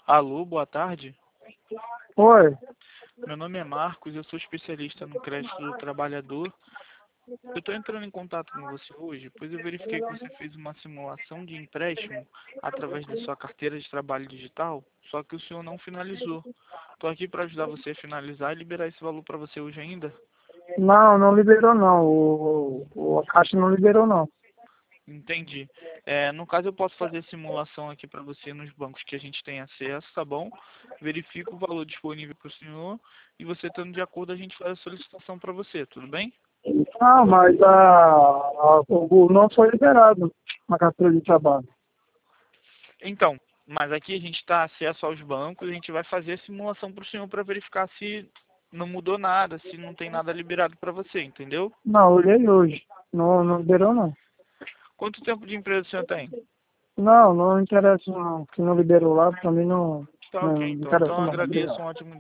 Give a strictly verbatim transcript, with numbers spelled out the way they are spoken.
Alô, boa tarde. Oi. Meu nome é Marcos, eu sou especialista no crédito do trabalhador. Eu estou entrando em contato com você hoje, pois eu verifiquei que você fez uma simulação de empréstimo através da sua carteira de trabalho digital, só que o senhor não finalizou. Estou aqui para ajudar você a finalizar e liberar esse valor para você hoje ainda. Não, não liberou não. O, o, a Caixa não liberou não. Entendi. É, no caso, eu posso fazer simulação aqui para você nos bancos que a gente tem acesso, tá bom? Verifico o valor disponível para o senhor e você estando de acordo, a gente faz a solicitação para você, tudo bem? Ah, mas a, a, o não foi liberado na carteira de trabalho. Então, mas aqui a gente está acesso aos bancos, a gente vai fazer a simulação para o senhor para verificar se não mudou nada, se não tem nada liberado para você, entendeu? Não, olhei hoje. Não, não liberou não. Quanto tempo de empresa o senhor tem? Não, não interessa não. Se não liberou lá, pra mim não, Tá não ok, então. interessa Então eu não. agradeço, Obrigado. um ótimo